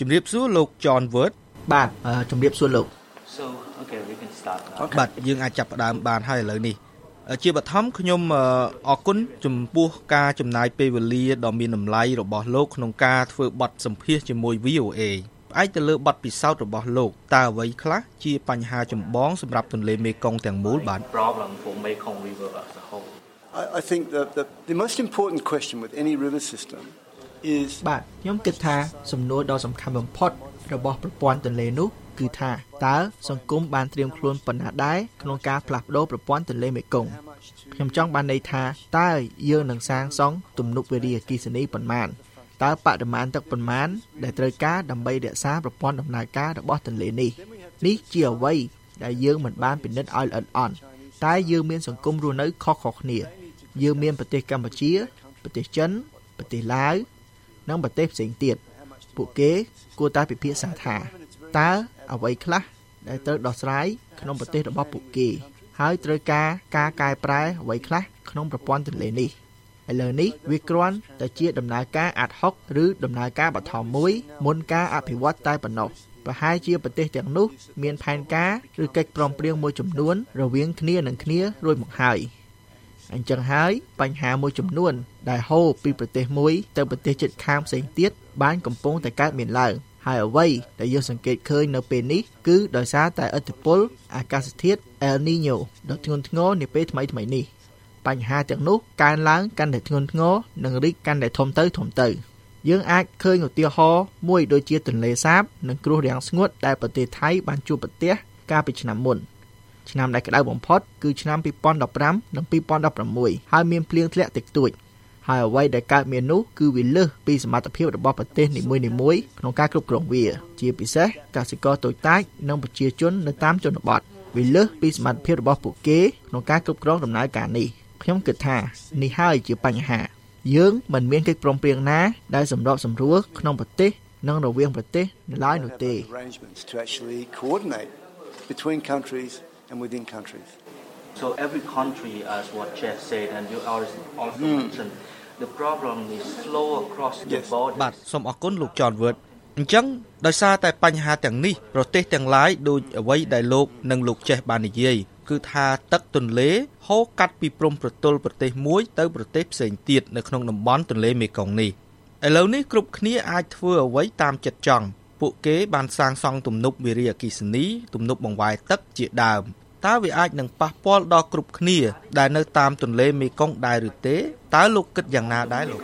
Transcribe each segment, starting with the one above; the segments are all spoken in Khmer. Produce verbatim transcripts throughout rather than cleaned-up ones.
ជំរាបសួរលោក John Word បាទជំរាបសួរលោក So okay we can start បាទយើងអាចចាប់ផ្ដើមបានហើយឥឡូវនេះជាបឋមខ្ញុំអរគុណចំពោះការចំណាយពេលវេលាដ៏មានតម្លៃរបស់លោកក្នុងការធ្វើបទសម្ភាសន៍ជាមួយ V O A ផ្អែកទៅលើបទពិសោធន៍របស់លោកតើអ្វីខ្លះជាបញ្ហាចម្បងសម្រាប់ទន្លេមេគង្គទាំងមូលបាទ problem for Mekong River as a whole I, I think that the, the most important question with any river system is បាទខ្ញុំគិតថាសំណួរដ៏សំខាន់បំផុតរបស់ប្រព័ន្ធទន្លេនោះគឺថាតើសង្គមបានត្រៀមខ្លួនប៉ុណ្ណាដែរក្នុងការផ្លាស់ប្ដូរប្រព័ន្ធទន្លេមេគង្គខ្ញុំចង់បានន័យថាតើយើងនឹងសាងសង់ទំនប់វារីអគ្គិសនីប៉ុន្មានតើបរិមាណទឹកប៉ុន្មានដែលត្រូវការដើម្បីរក្សាប្រព័ន្ធដំណើរការរបស់ទន្លេនេះនេះជាអ្វីដែលយើងមិនបានពិនិត្យឲ្យល្អិតល្អន់តែយើងមានសង្គមរស់នៅខុសៗគ្នាយើងមានប្រទេសកម្ពុជាប្រទេសចិនប្រទេសឡាវនិងប្រទេសផ្សេងទៀតពួកគេគួរតែពិភាក្សាថាតើអ្វីខ្លះដែលត្រូវដោះស្រាយក្នុងប្រទេសរបស់ពួកគេហើយត្រូវការការកែប្រែអ្វីខ្លះក្នុងប្រព័ន្ធទន្លេនេះឥឡូវនេះវាគ្រាន់តែជាដំណើរការអាត់ហុកឬដំណើរការបឋមមួយមុនការអភិវឌ្ឍតែប៉ុណ្ណោះប្រហែលជាប្រទេសទាំងនោះមានផែនការឬកិច្ចព្រមព្រៀងមួយចំនួនរវាងគ្នានឹងគ្នារួចមកហើយអញ្ចឹងហើយបញ្ហាមួយចំនួនដែលហូរពីប្រទេសមួយទៅប្រទេសជិតខាងផ្សេងទៀតបានកំពុងតែកើតមានឡើងហើយអ្វីដែលយើងសង្កេតឃើញនៅពេលនេះគឺដោយសារតែឥទ្ធិពលអាកាសធាតុ El Niño ដ៏ធ្ងន់ធ្ងរនាពេលថ្មីៗនេះបញ្ហាទាំងនោះកើនឡើងកាន់តែធ្ងន់ធ្ងរនិងរីកកាន់តែធំទៅធំទៅយើងអាចឃើញឧទាហរណ៍មួយដូចជាទន្លេសាបនិងគ្រោះរាំងស្ងួតដែលប្រទេសថៃបានជួបប្រទះកាលពីឆ្នាំមុនឆ្នាំដែលក្តៅបំផុតគឺឆ្នាំពីរពាន់ដប់ប្រាំនិងពីរពាន់ដប់ប្រាំមួយហើយមានភ្លៀងធ្លាក់តិចតួចហើយអ្វីដែលកើតមាននោះគឺវាលើសពីសមត្ថភាពរបស់ប្រទេសនីមួយៗក្នុងការគ្រប់គ្រងវាជាពិសេសកសិករតូចតាចនិងប្រជាជននៅតាមជនបទវាលើសពីសមត្ថភាពរបស់ពួកគេក្នុងការគ្រប់គ្រងដំណើរការនេះខ្ញុំគិតថានេះហើយជាបញ្ហាយើងមិនមានកិច្ចព្រមព្រៀងណាដែលសម្របសម្រួលក្នុងប្រទេសនិងរវាងប្រទេសនៅឡើយនោះទេ to actually coordinate between countries and within countries so every country as what Jeff said and you also also mm. mentioned the problem is flow across the yes. border បាទសូមអរគុណលោក John Word អញ្ចឹងដោយសារតែបញ្ហាទាំងនេះប្រទេសទាំងឡាយដូចអ្វីដែលលោកនិងលោកចេះបាននិយាយគឺថាទឹកទន្លេហូរកាត់ពីព្រំប្រទល់ប្រទេសមួយទៅប្រទេសផ្សេងទៀតនៅក្នុងតំបន់ទន្លេមេគង្គនេះឥឡូវនេះគ្រប់គ្នាអាចធ្វើអ្វីតាមចិត្តចង់ពួកគេបានសាងសង់ទំនប់វារីអគ្គិសនីទំនប់បង្វែរទឹកជាដើមតើវាអាចនឹងប៉ះពាល់ដល់គ្រប់គ្នាដែលនៅតាមទន្លេមេគង្គដែរឬទេតើលោកគិតយ៉ាងណាដែរលោក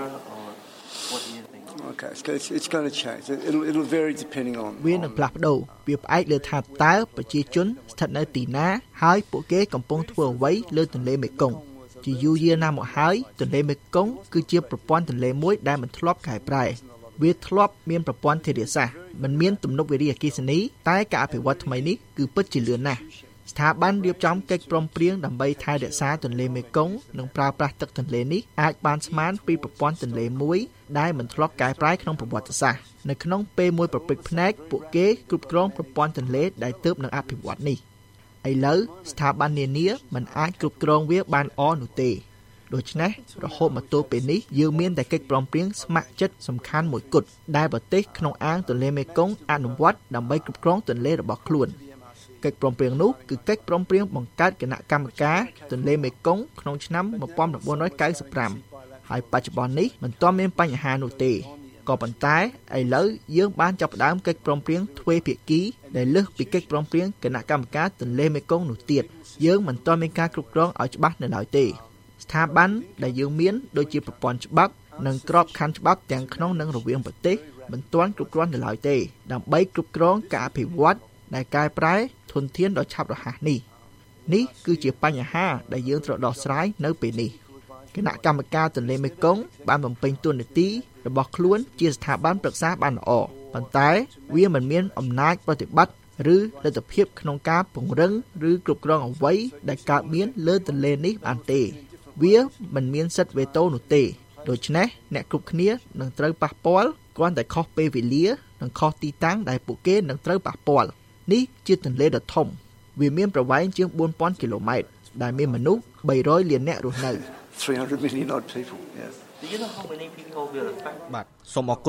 Okay, it's, it's going to change. It'll, it'll vary depending on. វានឹងផ្លាស់ប្ដូរវាផ្អែកលើថាតើប្រជាជនស្ថិតនៅទីណាហើយពួកគេកំពុងធ្វើអ្វីលើទន្លេមេគង្គជាយូរយារណាស់មកហើយទន្លេមេគង្គគឺជាប្រព័ន្ធទន្លេមួយដែលមិនធ្លាប់កែប្រែវាធ្លាប់មានប្រព័ន្ធធារាសាស្ត្រមិនមានទំនប់វារីអគ្គិសនីតែការអភិវឌ្ឍថ្មីនេះគឺពិតជាលឿនណាស់ស្ថាប័នរៀបចំកិច្ចព្រមព្រៀងដើម្បីថែរក្សាទន្លេមេគង្គនិងប្រើប្រាស់ទឹកទន្លេនេះអាចបានស្មានពីប្រព័ន្ធទន្លេមួយដែលមិនធ្លាប់កែប្រែក្នុងប្រវត្តិសាស្ត្រនៅក្នុងពេលមួយប្រពេចភ្នែកពួកគេគ្រប់គ្រងប្រព័ន្ធទន្លេដែលទើបនឹងអភិវឌ្ឍនេះឥឡូវស្ថាប័ននានាមិនអាចគ្រប់គ្រងវាបានល្អនោះទេដូច្នេះរហូតមកទល់ពេលនេះយើងមានតែកិច្ចព្រមព្រៀងស្ម័គ្រចិត្តសំខាន់មួយគត់ដែលប្រទេសក្នុងអាងទន្លេមេគង្គអនុវត្តដើម្បីគ្រប់គ្រងទន្លេរបស់ខ្លួនកិច្ចព្រមព្រៀងនោះគឺកិច្ចព្រមព្រៀងបង្កើតគណៈកម្មការទន្លេមេគង្គក្នុងឆ្នាំmột nghìn chín trăm chín mươi lămហើយបច្ចុប្បន្ននេះមិនទាន់មានបញ្ហានោះទេក៏ប៉ុន្តែឥឡូវយើងបានចាប់ផ្ដើមកិច្ចព្រមព្រៀងទ្វេភាគីដែលលើសពីកិច្ចព្រមព្រៀងគណៈកម្មការទន្លេមេគង្គនោះទៀតយើងមិនទាន់មានការគ្រប់គ្រងឲ្យច្បាស់នៅឡើយទេស្ថាប័នដែលយើងមានដូចជាប្រព័ន្ធច្បាប់និងក្របខ័ណ្ឌច្បាប់ទាំងក្នុងនិងរវាងប្រទេសមិនទាន់គ្រប់គ្រាន់នៅឡើយទេដើម្បីគ្រប់គ្រងការអភិវឌ្ឍដែលកែប្រែធនធានដ៏ឆាប់រហ័សនេះនេះគឺជាបញ្ហាដែលយើងត្រូវដោះស្រាយនៅពេលនេះគណៈកម្មការទន្លេមេគង្គបានបំពេញតួនាទីរបស់ខ្លួនជាស្ថាប័នប្រឹក្សាបានល្អប៉ុន្តែវាមិនមានអំណាចប្រតិបត្តិឬលទ្ធភាពក្នុងការពង្រឹងឬគ្រប់គ្រងអ្វីដែលកើតមានលើទន្លេនេះបានទេវាមិនមានសិទ្ធិវេតូនោះទេដូច្នេះអ្នកគ្រប់គ្នានឹងត្រូវប៉ះពាល់គ្រាន់តែខុសពេលវេលានិងខុសទីតាំងដែលពួកគេនឹងត្រូវប៉ះពាល់នេះជាទន្លេដ៏ធំវាមានប្រវែងជាងbốnពាន់គីឡូម៉ែត្រដែលមានមនុស្សបីរយលាននាក់រស់នៅ three hundred million odd people yes do you know how many people will affect បាទសូមអរគុណលោក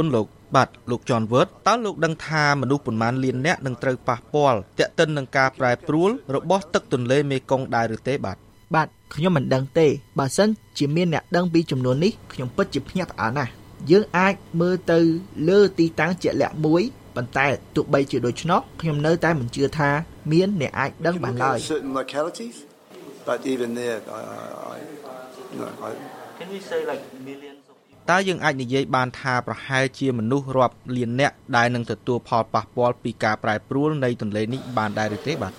បាទលោក John Word តើលោកដឹងថាមនុស្សប៉ុន្មានលានអ្នកនឹងត្រូវប៉ះពាល់ទាក់ទិននឹងការប្រែប្រួលរបស់ទឹកទន្លេមេគង្គដែរឬទេបាទបាទខ្ញុំមិនដឹងទេបើសិនជាមានអ្នកដឹងពីចំនួននេះខ្ញុំពិតជាភ្ញាក់ផ្អើលណាស់យើងអាចមើលទៅលើទីតាំងជាក់លាក់មួយប៉ុន្តែទោះបីជាដូច្នោះខ្ញុំនៅតែមិនជឿថាមានអ្នកអាចដឹងបានឡើយ But even there I I no I Can we say like millions of people តើយើងអាចនិយាយបានថាប្រហែលជាមនុស្សរាប់លានអ្នកដែលនឹងទទួលផលប៉ះពាល់ពីការប្រែប្រួលនៃទន្លេនេះបានដែរឬទេបាទ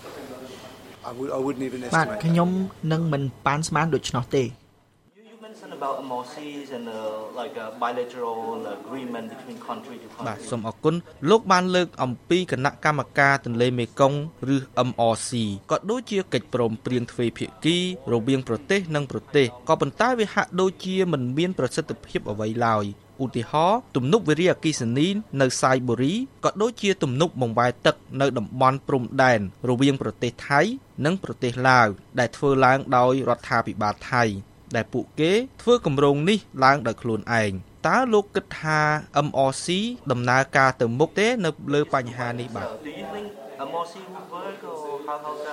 I would I wouldn't even estimate បាទខ្ញុំនឹងមិនប៉ាន់ស្មានដូច្នោះទេ You mentioned about M O Cs and uh, like a bilateral agreement between country to country បាទសូមអរគុណលោកបានលើកអំពីគណៈកម្មការទន្លេមេគង្គឬ M O C ក៏ដូចជាកិច្ចព្រមព្រៀងទ្វេភាគីរវាងប្រទេសនិងប្រទេសក៏ប៉ុន្តែវាហាក់ដូចជាមិនមានប្រសិទ្ធភាពអ្វីឡើយឧទាហរណ៍ទំនប់វារីអគ្គិសនីនៅសាយបូរីក៏ដូចជាទំនប់បង្វែរទឹកនៅតំបន់ព្រំដែនរវាងប្រទេសថៃនិងប្រទេសឡាវដែលធ្វើឡើងដោយរដ្ឋាភិបាលថៃដែលពួកគេធ្វើគម្រោងនេះឡើងដោយខ្លួនឯងតើលោកគិតថា M O C ដំណើរការទៅមុខទេនៅលើបញ្ហានេះបាទ Do you think M O C will work or how how that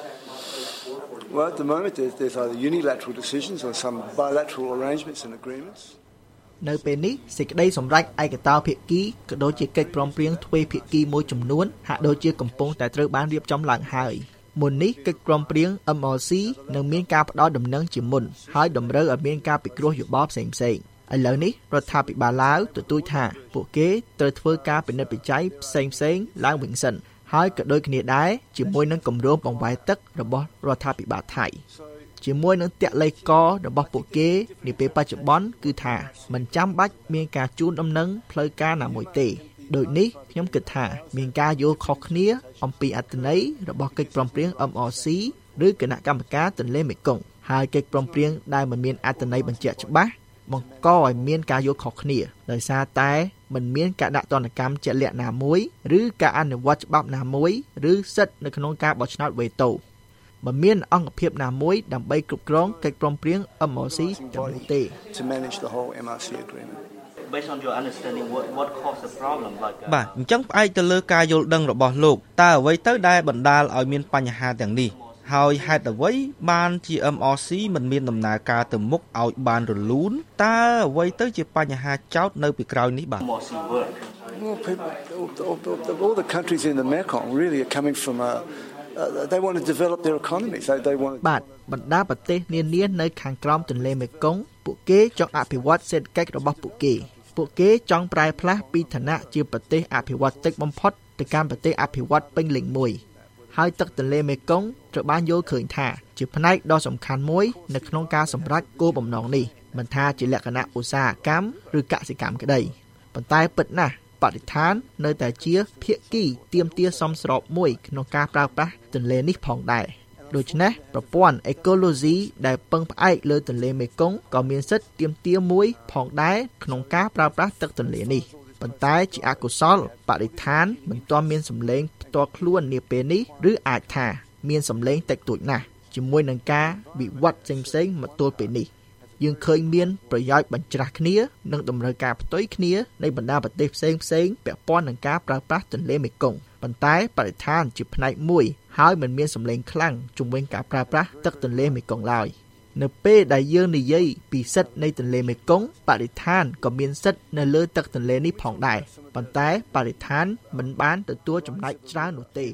Well at the moment there's, there's either unilateral decisions or some bilateral arrangements and agreements នៅពេលនេះសេចក្តីសម្រេចឯកតោភាគីក៏ដូចជាកិច្ចព្រមព្រៀងទ្វេភាគីមួយចំនួនហាក់ដូចជាកំពុងតែត្រូវបានរៀបចំឡើងហើយមុននេះកិច្ចព្រមព្រៀង M O C នឹងមានការផ្ដល់ដំណឹងជាមុនហើយតម្រូវឲ្យមានការពិគ្រោះយោបល់ផ្សេងៗឥឡូវនេះរដ្ឋាភិបាលឡាវទទូចថាពួកគេត្រូវធ្វើការពិនិត្យវិจัยផ្សេងៗឡើងវិញសិនហើយក៏ដូចគ្នាដែរជាមួយនឹងគម្រោងបង្វែរទឹករបស់រដ្ឋាភិបាលថៃជាមួយនឹងតលេខករបស់ពួកគេនាពេលបច្ចុប្បន្នគឺថាមិនចាំបាច់មានការជូនដំណឹងផ្លូវការណាមួយទេដូចនេះខ្ញុំគិតថាមានការយល់ខុសគ្នាអំពីអត្ថន័យរបស់កិច្ចព្រមព្រៀង M O C ឬគណៈកម្មការទន្លេមេគង្គហើយកិច្ចព្រមព្រៀងដែលមិនមានអត្ថន័យបញ្ជាក់ច្បាស់បង្កឲ្យមានការយល់ខុសគ្នាដោយសារតែមិនមានការដាក់ទណ្ឌកម្មជាក់លាក់ណាមួយឬការអនុវត្តច្បាប់ណាមួយឬសិទ្ធិនៅក្នុងការបោះឆ្នោតវេតូមិនមានអង្គភាពណាមួយដើម្បីគ្រប់គ្រងកិច្ចព្រមព្រៀង M O C ទាំងនោះទេ to manage the whole M O C agreement based on your understanding what what caused the problem like បាទអញ្ចឹងផ្អែកទៅលើការយល់ដឹងរបស់លោកតើអ្វីទៅដែលបណ្ដាលឲ្យមានបញ្ហាទាំងនេះហើយហេតុអ្វីបានជា M O C មិនមានដំណើរការទៅមុខឲ្យបានរលូនតើអ្វីទៅជាបញ្ហាចោទនៅពីក្រោយនេះបាទ M O C work Well people all, all, all the countries in the Mekong really are coming from a Uh, they want to develop their economies. They, they want បាទបណ្ដាប្រទេសនានានៅខាងក្រោមទន្លេមេគង្គពួកគេចង់អភិវឌ្ឍសេដ្ឋកិច្ចរបស់ពួកគេពួកគេចង់ប្រែផ្លាស់ពីឋានៈជាប្រទេសអភិវឌ្ឍតិចបំផុតទៅកាន់ប្រទេសអភិវឌ្ឍពេញលេញមួយហើយទឹកទន្លេមេគង្គត្រូវបានយល់ឃើញថាជាផ្នែកដ៏សំខាន់មួយនៅក្នុងការសម្រេចគោលបំណងនេះមិនថាជាលក្ខណៈឧស្សាហកម្មឬកសិកម្មក្តីប៉ុន្តែពិតណាស់បរិស្ថាននៅតែជាភាគីទាមទារសមស្របមួយក្នុងការប្រើប្រាស់ទន្លេនេះផងដែរដូច្នេះប្រព័ន្ធអេកូឡូស៊ីដែលពឹងផ្អែកលើទន្លេមេគង្គក៏មានសិទ្ធិទាមទារមួយផងដែរក្នុងការប្រើប្រាស់ទឹកទន្លេនេះប៉ុន្តែជាអកុសលបរិស្ថានមិនទាន់មានសម្លេងផ្ទាល់ខ្លួននាពេលនេះឬអាចថាមានសម្លេងតិចតួចណាស់ជាមួយនឹងការវិវត្តផ្សេងៗមកទល់ពេលនេះយើងឃើញមានប្រយោជន៍បញ្ច្រាស់គ្នានិងតម្រូវការផ្ទុយគ្នានៃបណ្ដាប្រទេសផ្សេងផ្សេងពាក់ព័ន្ធនឹងការប្រើប្រាស់ទន្លេមេគង្គប៉ុន្តែបរិស្ថានជាផ្នែកមួយហើយមិនមានសម្លេងខ្លាំងជំវិញការប្រើប្រាស់ទឹកទន្លេមេគង្គឡើយនៅពេលដែលយើងនិយាយពីសិទ្ធិនៃទន្លេមេគង្គបរិស្ថានក៏មានសិទ្ធិនៅលើទឹកទន្លេនេះផងដែរប៉ុន្តែបរិស្ថានមិនបានទទួលចំណែកច្រើននោះទេ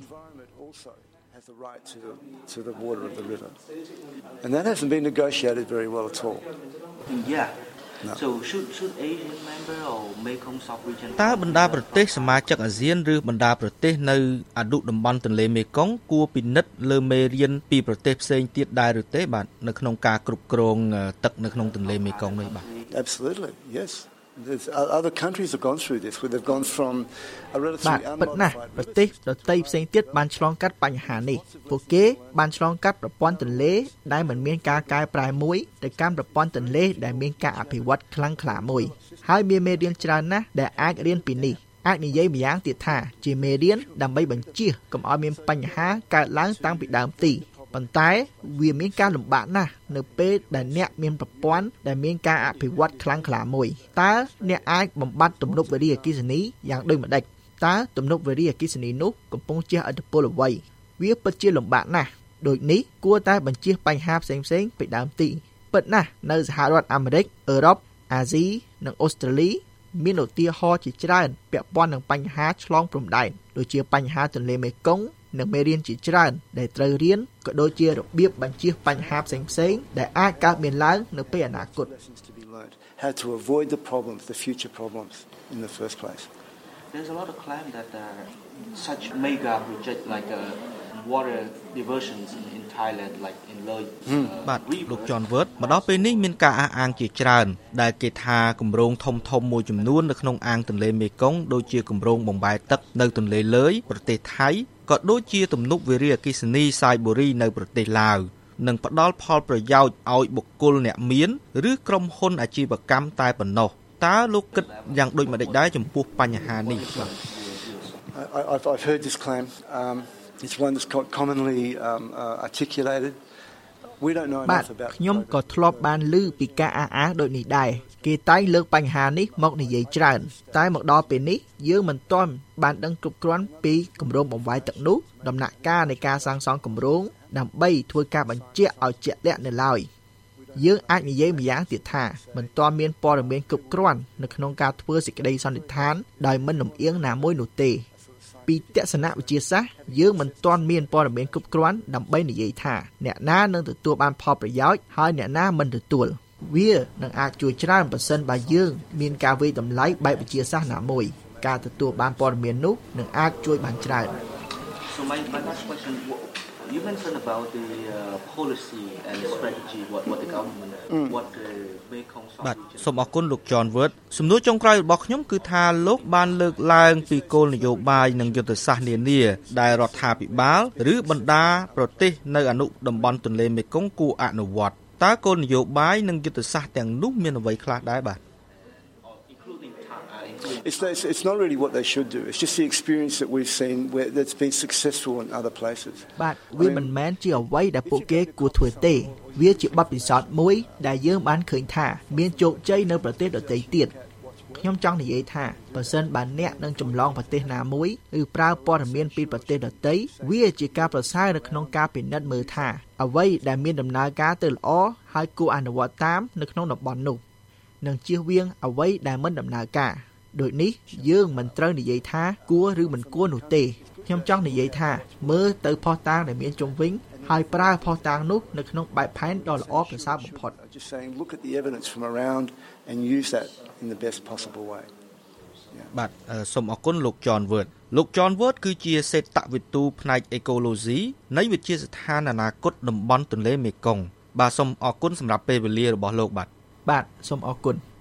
the right to the, to the water of the river. And that hasn't been negotiated very well at all. Yeah. No. So should should Asian member or Mekong sub-region តើបណ្ដាប្រទេសសមាជិកអាស៊ានឬបណ្ដាប្រទេសនៅអនុតំបន់ទន្លេមេគង្គគួរពិនិត្យលើមេរៀនពីប្រទេសផ្សេងទៀតដែរឬទេបាទនៅក្នុងការគ្រប់គ្រងទឹកនៅក្នុងទន្លេមេគង្គនេះបាទ Absolutely. Yes. There's other countries have gone through this where they've gone from a relatively unmodified ប្រទេសដទៃផ្សេងទៀតបានឆ្លងកាត់បញ្ហានេះពួកគេបានឆ្លងកាត់ប្រព័ន្ធទន្លេដែលមិនមានការកែប្រែមួយទៅកាន់ប្រព័ន្ធទន្លេដែលមានការអភិវឌ្ឍខ្លាំងក្លាមួយហើយមានមេរៀនច្រើនណាស់ដែលអាចរៀនពីនេះអាចនិយាយម្យ៉ាងទៀតថាជាមេរៀនដើម្បីបញ្ជៀសកុំឲ្យមានបញ្ហាកើតឡើងតាំងពីដើមទីប៉ុន្តែវាមានការលំបាកណាស់នៅពេលដែលអ្នកមានប្រព័ន្ធដែលមានការអភិវឌ្ឍខ្លាំងក្លាមួយតើអ្នកអាចបំបត្តិទំនប់វារីអគ្គិសនីយ៉ាងដូចម្តេចតើទំនប់វារីអគ្គិសនីនោះកំពុងជះឥទ្ធិពលអ្វីវាពិតជាលំបាកណាស់ដូចនេះគួរតែបញ្ជៀសបញ្ហាផ្សេងៗពីដើមទីពិតណាស់នៅសហរដ្ឋអាមេរិកអឺរ៉ុបអាស៊ីនិងអូស្ត្រាលីមានឧទាហរណ៍ជាច្រើនពាក់ព័ន្ធនឹងបញ្ហាឆ្លងព្រំដែនដូចជាបញ្ហាទន្លេមេគង្គនិងមេរៀនជាច្រើនដែលត្រូវរៀនក៏ដូចជារបៀបបញ្ជៀសបញ្ហាផ្សេងៗដែលអាចកើតមានឡើងនៅពេលអនាគត How to avoid the problems, the future problems in the first place. There's a lot of claim that uh, such mega project like uh, water diversions in, in Thailand like in Loei បាទលោក John Word មកដល់ពេលនេះមានការអះអាងជាច្រើនដែលគេថាគម្រោងធំធំមួយចំនួននៅក្នុងអាងទន្លេមេគង្គដូចជាគម្រោងបំបែទឹកនៅទន្លេលើយប្រទេសថៃក៏ដូចជាទំនប់វារីអគ្គិសនីសាយបូរីនៅប្រទេសឡាវនិងផ្ដល់ផលប្រយោជន៍ឲ្យបុគ្គលអ្នកមានឬក្រុមហ៊ុនអាជីវកម្មតែប៉ុណ្ណោះតើលោកគិតយ៉ាងដូចម្តេចដែរចំពោះបញ្ហានេះបាទ I've I've heard this claim um it's one that's commonly um uh, articulated we don't know enough about ខ្ញុំក៏ធ្លាប់បានឮពីការអះអាងដូចនេះដែរគេតែងលើកបញ្ហានេះមកនិយាយច្រើនតែមកដល់ពេលនេះយើងមិនទាន់បានដឹងគ្រប់គ្រាន់ពីគម្រោងបំវាយទឹកនោះដំណាក់កាលនៃការសាងសង់គម្រោងដើម្បីធ្វើការបញ្ជាក់ឲ្យជាក់លាក់នៅឡើយយើងអាចនិយាយម្យ៉ាងទៀតថាមិនទាន់មានព័ត៌មានគ្រប់គ្រាន់នៅក្នុងការធ្វើសេចក្តីសន្និដ្ឋានដោយមិនលំអៀងណាមួយនោះទេពីទស្សនវិជ្ជាសាស្ត្រយើងមិនទាន់មានព័ត៌មានគ្រប់គ្រាន់ដើម្បីនិយាយថាអ្នកណានឹងទទួលបានផលប្រយោជន៍ហើយអ្នកណាមិនទទួលវានឹងអាចជួយច្រើនប្រសិនបើយើងមានការវិយតម្លៃបែបវិទ្យាសាស្ត្រណាមួយការទទួលបានព័ត៌មាននោះនឹងអាចជួយបានច្រើន So my, my last question, you mentioned about the uh, policy and strategy what what the government mm. what the Mekong បាទសូមអរគុណលោក John Word សំណួរចុងក្រោយរបស់ខ្ញុំគឺថាលោកបានលើកឡើងពីគោលនយោបាយនិងយុទ្ធសាស្ត្រនានាដែលរដ្ឋាភិបាលឬបណ្ដាប្រទេសនៅអនុតំបន់ទន្លេមេគង្គគួរអនុវត្តតើគោលនយោបាយនិងយុទ្ធសាស្ត្រទាំងនោះមានអ្វីខ្លះដែរបាទ It's, it's it's not really what they should do. It's just the experience that we've seen where that's been successful in other places. បាទវាមិនមែនជាអ្វីដែលពួកគេគួរធ្វើទេវាជាបទពិសោធន៍មួយដែលយើងបានឃើញថាមានជោគជ័យនៅប្រទេសដទៃទៀតខ្ញុំចង់និយាយថាបើសិនបើអ្នកនឹងចម្លងប្រទេសណាមួយឬប្រើព័ត៌មានពីប្រទេសដទៃវាជាការប្រសើរនៅក្នុងការពិនិត្យមើលថាអ្វីដែលមានដំណើរការទៅល្អហើយគួរអនុវត្តតាមនៅក្នុងតំបន់នោះនិងជៀសវាងអ្វីដែលមិនដំណើរការដូចនេះយើងមិនត្រូវនិយាយថាគួរឬមិនគួរនោះទេខ្ញុំចង់និយាយថាមើលទៅផុសតាងដែលមានជុំវិញហើយប្រើផុសតាងនោះនៅក្នុងបែបផែនដ៏ល្អប្រសើរបំផុត Just saying look at the evidence from around and use that in the best possible way. បាទសូមអរគុណលោក John Word លោក John Word គឺជាសេដ្ឋវិទូផ្នែកអេកូឡូស៊ីនៃវិទ្យាស្ថានអនាគតតំបន់ទន្លេមេគង្គបាទសូមអរគុណសម្រាប់ពេលវេលារបស់លោកបាទបាទសូមអរគុណ